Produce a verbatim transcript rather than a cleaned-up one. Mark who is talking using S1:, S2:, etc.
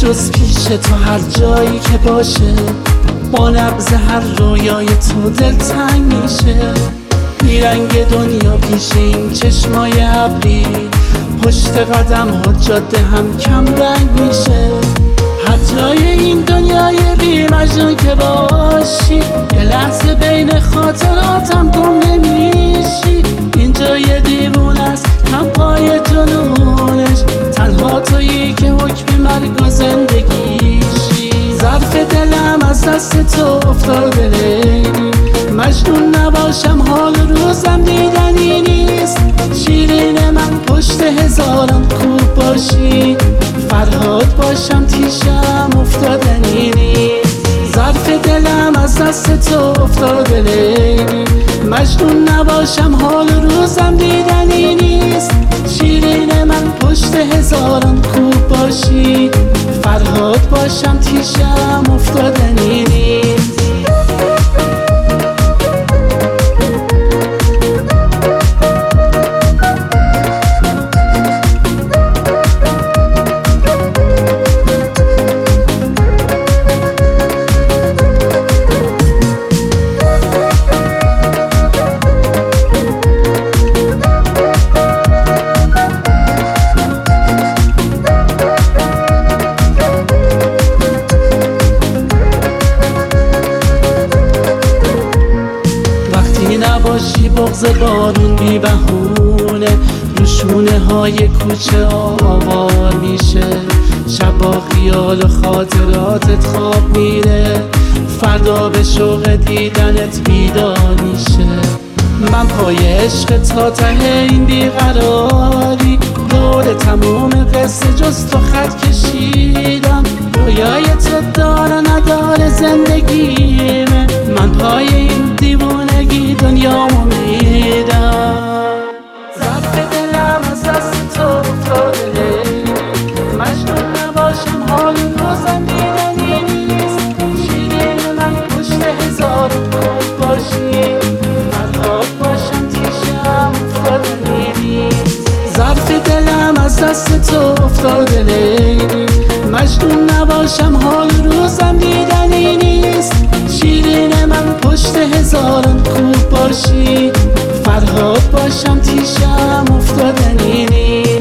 S1: جز پیش تو هر جایی که باشه، با نبض هر رویای تو دل تنگ میشه. بیرنگ دنیا پیش این چشمای ابری، پشت قدم ها جاده هم کم رنگ میشه. هر جای این دنیای بی مجنون که باشی، یه لحظه بین خاطراتم گم نمیشی. اینجا یه دیوونه است هم پای جنونش، تنها تویی که حکم مرگ و زندگیشی. ظرف دلم از دست تو افتاده لیلی، مجنون نباشم حال روزم دیدنی نیست. شیرین من پشت هزاران کوب باشی، فرهاد باشم تیشم افتادنی نیست. ظرف دلم از دست تو افتاده لیلی، مجنون نباشم حال روزم دیدنی نیست. شیرین من پشت هزاران کوب باشی، فرهاد باشم تیشم افتادنی نیست. نباشی بغض بارون بی بهونه، روشونه های کوچه آوار میشه. شب با خیال و خاطراتت خواب میره، فردا به شوق دیدنت بیدار میشه. من پای عشق تا ته این بیقراری، دور تموم قصه جز تو خط کشیدم. رویای تو داره نداره زندگیمه، من پای این دیوونگی دنیامو میدم. ظرف دلم از دست تو افتاده لیلی، مجنون نباشم حال روزم دیدنی نیست. شیرین من پشت هزار کوب باشی، فرهاد باشم تیشم افتادنی نیست. ظرف دلم از دست تو افتاده لیلی، مجنون نباشم حال روزم دیدنی نیست. شیرین من پشت هزاران کوب باشی، فرهاد باشم تیشم افتادنی نیست.